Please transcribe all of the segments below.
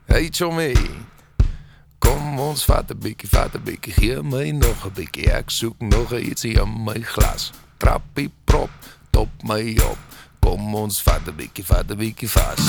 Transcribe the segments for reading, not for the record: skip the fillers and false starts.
Hey Tommy, kom ons vat 'n bietjie, gee my nog 'n bietjie. Ek soek nog ietsie in my glas. Trappie prop, top my op. Kom ons vat 'n bietjie vas.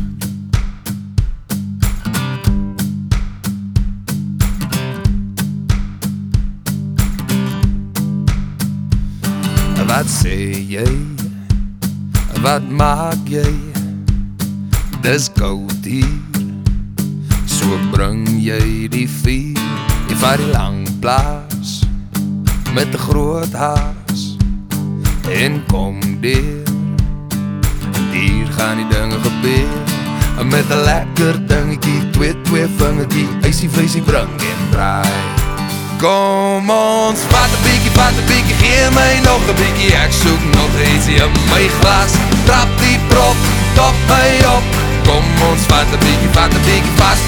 Wat sê jy? Wat maak jy? Dis koud hier. So bring jy die vuur. Jy vat die lang plaas met 'n groot haas en kom deur. Hier gaan die dinge gebeur. Met 'n lekker dingetjie, twee vingertjie, ysie vysie bring en draai. Kom ons vat 'n bietjie, gee my nog 'n bietjie. Ek soek nog ietsie in my glas. Trap die prop, top my op. Kom ons vat 'n bietjie vas.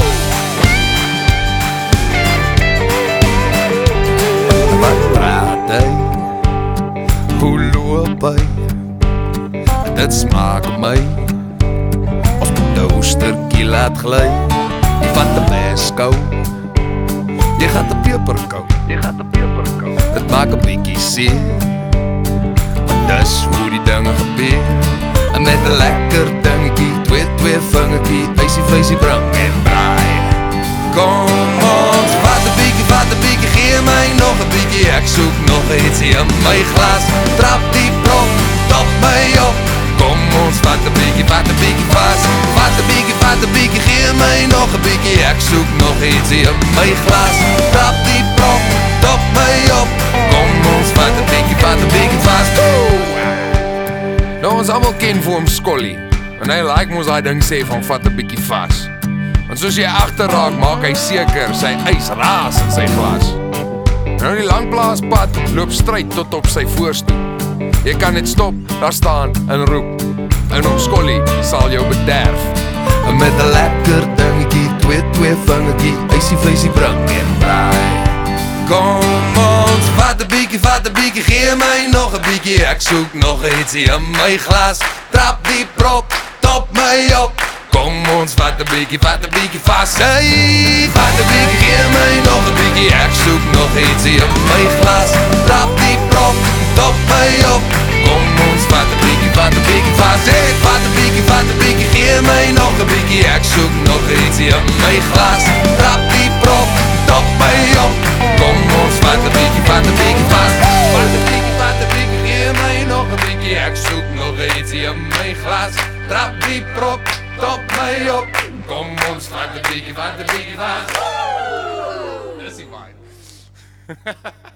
Wat praat hy? Hoe loop hy? Dit smaak my of die oostertjie laat gly. Jy vat 'n beskou, jy gaat 'n peperkou. Dit maak 'n bietjie seer, maar dis hoe die dinge gebeur. En met 'n lekker dingetjie, twee vingertjie, ysie vysie bring en draai. Kom ons vat 'n bietjie, gee my nog 'n bietjie. Ek soek nog ietsie in my glas. Trap die prop, top my op. Kom ons vat 'n bietjie vas. Vat 'n bietjie, gee my nog 'n bietjie. Ek soek nog ietsie in my glas. Trap die prop, top my op. Kom ons vat 'n bietjie vas. Nou ons almal ken vir hom Skolly. En hy like mos daai ding sê van vat 'n bietjie vas. Want soos jy agterraak, maak hy seker sy ys raas in sy glas. Nou die langplaaspad loop stryd tot op sy voorstoep. Jy kan net stop, daar staan en roep. En om Skolly sal jou bederf. En met 'n lekker dingetjie, twee vingertjie, ysie vysie bring en draai. Kom ons vat 'n bietjie, gee my nog 'n bietjie. Ek soek nog ietsie in my glas. Trap die prop, top my op. Kom ons vat 'n bietjie vas. Hey, vat 'n bietjie, gee my nog 'n bietjie. Ek soek nog ietsie in my glas. Trap die prop, top my op. Kom ons vat 'n bietjie vas. Hey, vat 'n bietjie, gee my nog 'n bietjie. Ek soek nog ietsie in my glas. Trap die prop, top my op. Kom ons vat 'n bietjie vas. Vat 'n bietjie, gee my nog 'n bietjie. Ek soek nog ietsie in my glas. Trap die prop, top my op. Kom ons vat 'n bietjie vas. Dis die vibe.